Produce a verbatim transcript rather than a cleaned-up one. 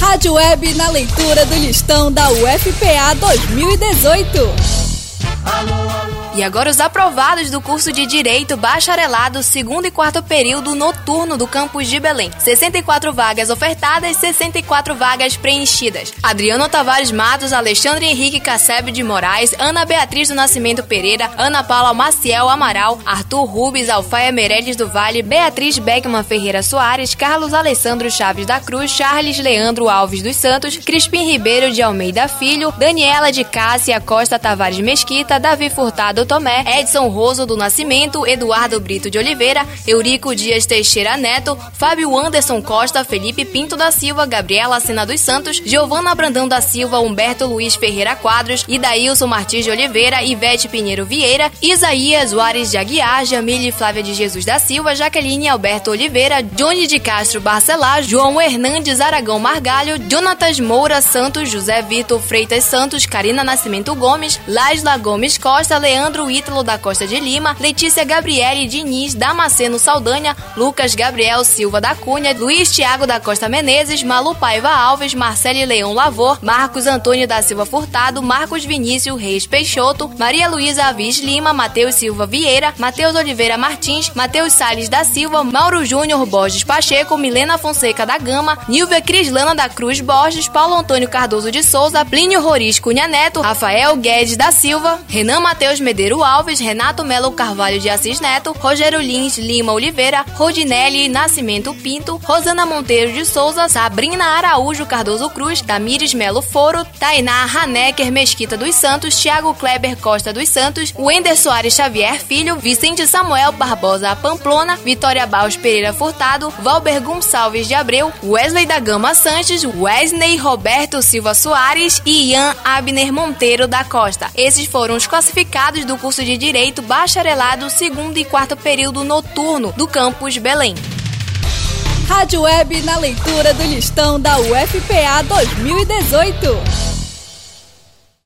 Rádio Web na leitura do listão da U F P A dois mil e dezoito. E agora os aprovados do curso de Direito Bacharelado, segundo e quarto período noturno do campus de Belém. sessenta e quatro vagas ofertadas, sessenta e quatro vagas preenchidas. Adriano Tavares Matos, Alexandre Henrique Cassebe de Moraes, Ana Beatriz do Nascimento Pereira, Ana Paula Maciel Amaral, Arthur Rubens, Alfaia Meirelles do Vale, Beatriz Beckman Ferreira Soares, Carlos Alessandro Chaves da Cruz, Charles Leandro Alves dos Santos, Crispim Ribeiro de Almeida Filho, Daniela de Cássia Costa Tavares Mesquita, Davi Furtado Tomé, Edson Roso do Nascimento, Eduardo Brito de Oliveira, Eurico Dias Teixeira Neto, Fábio Anderson Costa, Felipe Pinto da Silva, Gabriela Sena dos Santos, Giovana Brandão da Silva, Humberto Luiz Ferreira Quadros, Idaílson Martins de Oliveira, Ivete Pinheiro Vieira, Isaías Juarez de Aguiar, Jamile Flávia de Jesus da Silva, Jaqueline Alberto Oliveira, Johnny de Castro Barcelar, João Hernandes Aragão Margalho, Jonatas Moura Santos, José Vitor Freitas Santos, Karina Nascimento Gomes, Laisla Gomes Costa, Leandro Ítalo da Costa de Lima, Letícia Gabriele Diniz Damasceno Saldanha, Lucas Gabriel Silva da Cunha, Luiz Thiago da Costa Menezes, Malu Paiva Alves, Marcele Leão Lavor, Marcos Antônio da Silva Furtado, Marcos Vinícius Reis Peixoto, Maria Luísa Avis Lima, Matheus Silva Vieira, Matheus Oliveira Martins, Matheus Salles da Silva, Mauro Júnior Borges Pacheco, Milena Fonseca da Gama, Nilvia Crislana da Cruz Borges, Paulo Antônio Cardoso de Souza, Plínio Roriz Cunha Neto, Rafael Guedes da Silva, Renan Matheus Medeiros Alves, Renato Melo Carvalho de Assis Neto, Rogério Lins Lima Oliveira, Rodinelli Nascimento Pinto, Rosana Monteiro de Souza, Sabrina Araújo Cardoso Cruz, Tamires Melo Foro, Tainá Hanecker Mesquita dos Santos, Thiago Kleber Costa dos Santos, Wender Soares Xavier Filho, Vicente Samuel Barbosa Pamplona, Vitória Baus Pereira Furtado, Valber Gonçalves de Abreu, Wesley da Gama Sanches, Wesley Roberto Silva Soares e Ian Abner Monteiro da Costa. Esses foram os classificados do curso de Direito Bacharelado, segundo e quarto período noturno do campus Belém. Rádio Web na leitura do listão da U F P A dois mil e dezoito.